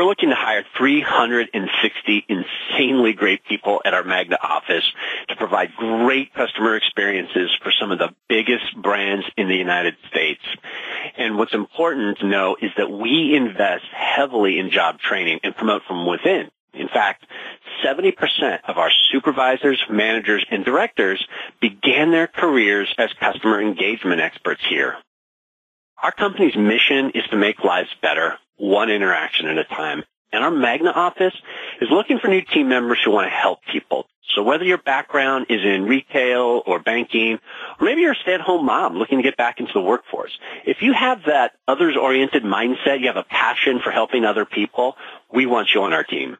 looking to hire 360 insanely great people at our Magna office to provide great customer experiences for some of the biggest brands in the United States. And what's important to know is that we invest heavily in job training and promote from within. In fact, 70% of our supervisors, managers, and directors began their careers as customer engagement experts here. Our company's mission is to make lives better, one interaction at a time. And our Magna office is looking for new team members who want to help people. So whether your background is in retail or banking, or maybe you're a stay-at-home mom looking to get back into the workforce, if you have that others-oriented mindset, you have a passion for helping other people, we want you on our team.